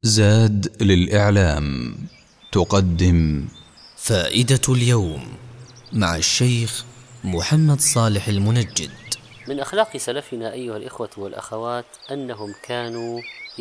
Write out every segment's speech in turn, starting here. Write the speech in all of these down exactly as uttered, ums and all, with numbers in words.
زاد للإعلام تقدم فائدة اليوم مع الشيخ محمد صالح المنجد. من أخلاق سلفنا أيها الإخوة والأخوات أنهم كانوا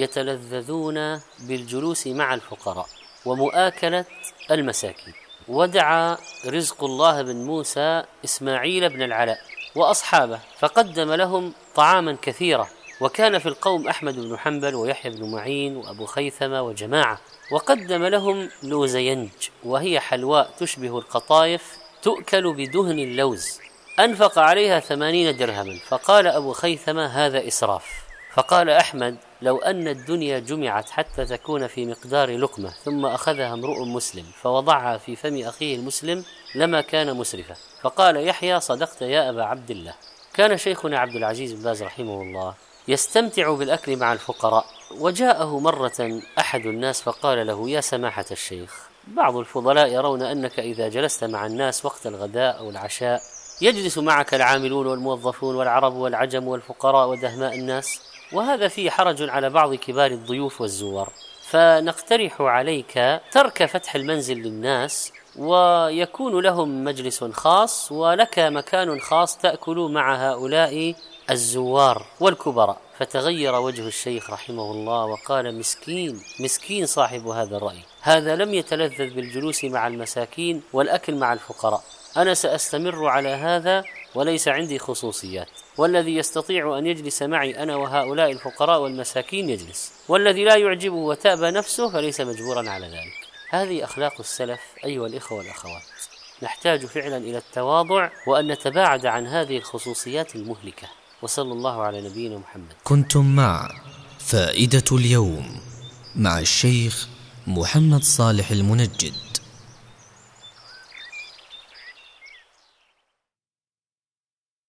يتلذذون بالجلوس مع الفقراء ومؤاكلة المساكين. ودعا رزق الله بن موسى إسماعيل بن العلاء وأصحابه فقدم لهم طعاما كثيرا، وكان في القوم أحمد بن حنبل ويحيى بن معين وأبو خيثمة وجماعة، وقدم لهم لوزينج وهي حلواء تشبه القطايف تؤكل بدهن اللوز، أنفق عليها ثمانين درهما. فقال أبو خيثمة هذا إسراف. فقال أحمد لو أن الدنيا جمعت حتى تكون في مقدار لقمة ثم أخذها امرؤ مسلم فوضعها في فم أخيه المسلم لما كان مسرفا. فقال يحيى صدقت يا أبا عبد الله. كان شيخنا عبد العزيز بن باز رحمه الله يستمتع بالأكل مع الفقراء، وجاءه مرة أحد الناس فقال له يا سماحة الشيخ، بعض الفضلاء يرون أنك إذا جلست مع الناس وقت الغداء أو العشاء يجلس معك العاملون والموظفون والعرب والعجم والفقراء ودهماء الناس، وهذا فيه حرج على بعض كبار الضيوف والزوار، فنقترح عليك ترك فتح المنزل للناس ويكون لهم مجلس خاص ولك مكان خاص تأكل مع هؤلاء الزوار والكبراء. فتغير وجه الشيخ رحمه الله وقال مسكين مسكين صاحب هذا الرأي، هذا لم يتلذذ بالجلوس مع المساكين والأكل مع الفقراء. أنا سأستمر على هذا وليس عندي خصوصيات، والذي يستطيع أن يجلس معي أنا وهؤلاء الفقراء والمساكين يجلس، والذي لا يعجبه وتأبى نفسه فليس مجبورا على ذلك. هذه أخلاق السلف أيها الإخوة والأخوات. نحتاج فعلا إلى التواضع وأن نتباعد عن هذه الخصوصيات المهلكة. وصلى الله على نبينا محمد. كنتم مع فائدة اليوم مع الشيخ محمد صالح المنجد.